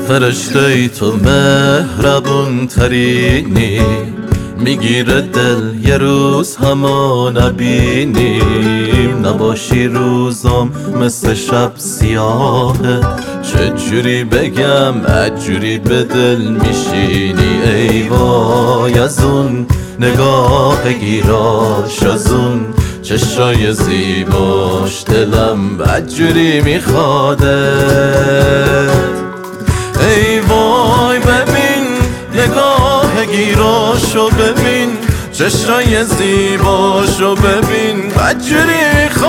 فرشته ای تو مهربون ترینی، میگیره دل یه روز همو نبینیم. نباشی روزم مثل شب سیاهه، چجوری بگم عجوری به دل میشینی. ای وای از اون نگاه گیراش، از اون چشای زیباش، دلم بدجوری میخواده. ای وای ببین نگاه گیراشو، ببین چشای زیباشو، ببین بدجوری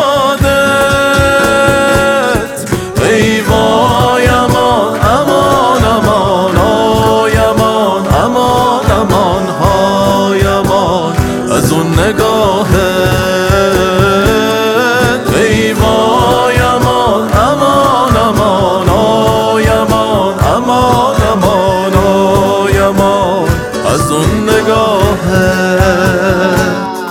میخوادت. ای وای امان امان امان های امان امان امان های امان از اون نگاهت. ای وای امان امان امان های امان امان امان های امان از اون نگاهت.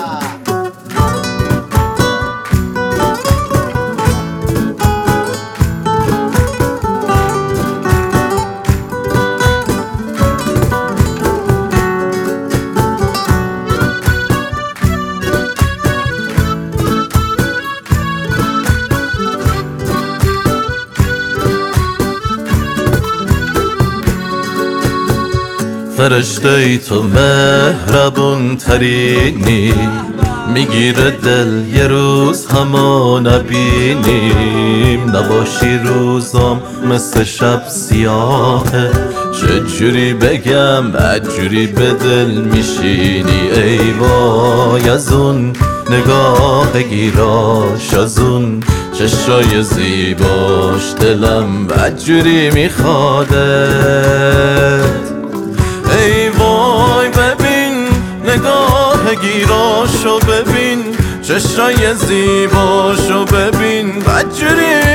فرشته ای تو مهربون ترینی، میگیره دل یه روز همو نبینیم. نباشی روزم مثل شب سیاهه، چجوری بگم عجوری به دل میشینی. ای وای از اون نگاه گیراش، از اون چشای زیباش، دلم بدجوری میخوادت. ای وای ببین نگاه گیراشو، ببین چشای زیباشو، ببین بدجوری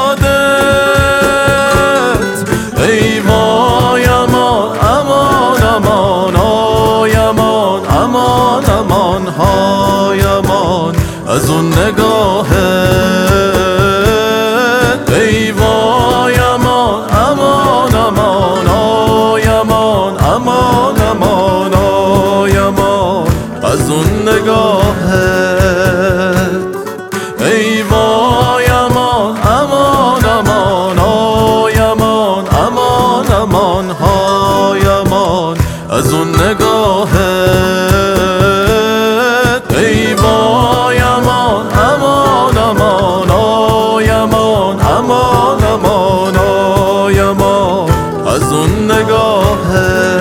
خودت. ای وای امان امان امان های امان امان امان های امان از اون نگاهت. ای وای امان امان امان های امان امان امان های امان از اون نگاهت. ای وای امان امان امان های امان امان امان های امان از اون نگاهت. ای وای امان امان امان های امان امان امان های امان از اون نگاهت.